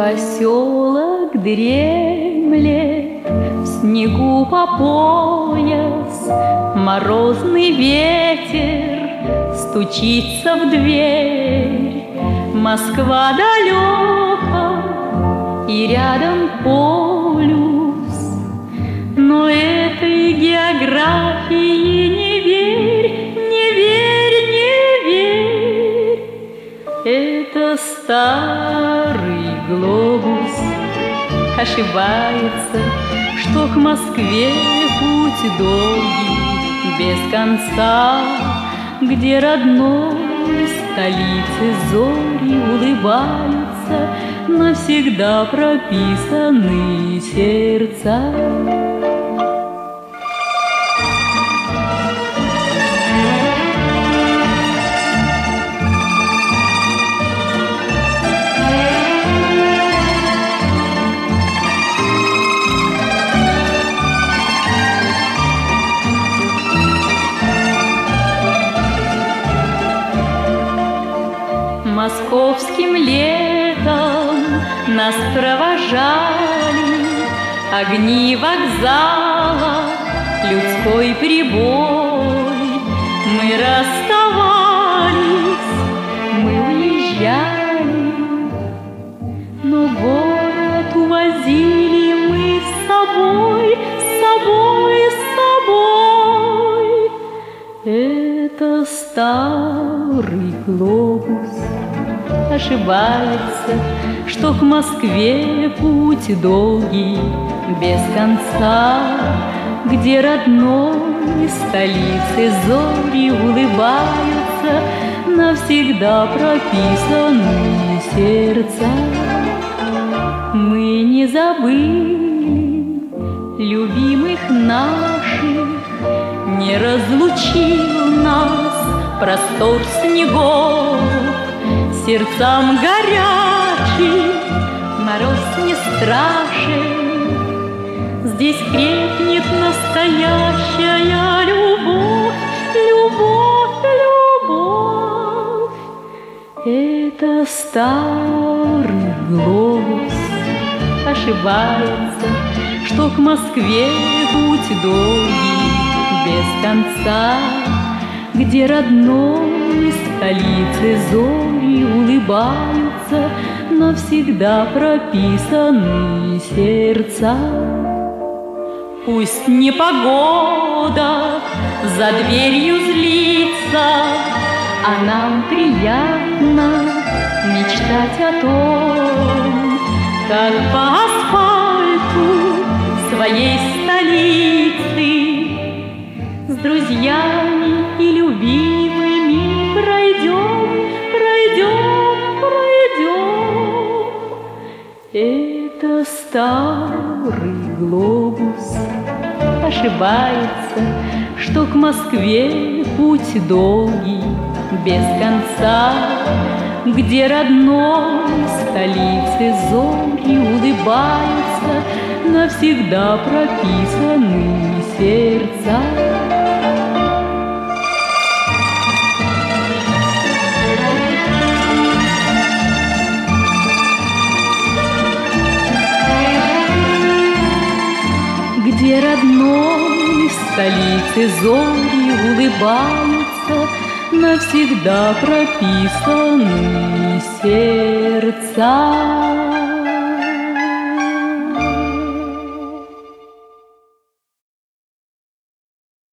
Поселок дремлет в снегу по пояс, морозный ветер стучится в дверь. Москва далека и рядом полюс, но этой географии не верь, не верь, не верь. Это старый глобус ошибается, что к Москве путь долгий без конца, где родной столице зори улыбаются, навсегда прописаны сердца. Московским летом нас провожали огни вокзала, людской прибой. Мы расставались, мы уезжали, но город увозили мы с собой, с собой, с собой. Это старый глобус ошибается, что к Москве путь долгий без конца, где родной столице зори улыбаются, навсегда прописаны сердца. Мы не забыли любимых наших, не разлучил нас простор снегов. Сердцам горячим мороз не страшен, здесь крепнет настоящая любовь, любовь, любовь. Это старый глобус ошибается, что к Москве путь долгий без конца, где родной столице зори улыбаются, навсегда прописаны сердца. Пусть непогода за дверью злится, а нам приятно мечтать о том, как по асфальту своей столицы с друзьями и любимыми пройдем, пройдем, пройдем. Это старый глобус ошибается, что к Москве путь долгий без конца, где родной столице зори улыбаются, навсегда прописаны сердца. Где родной столице зори улыбаются, навсегда прописаны сердца.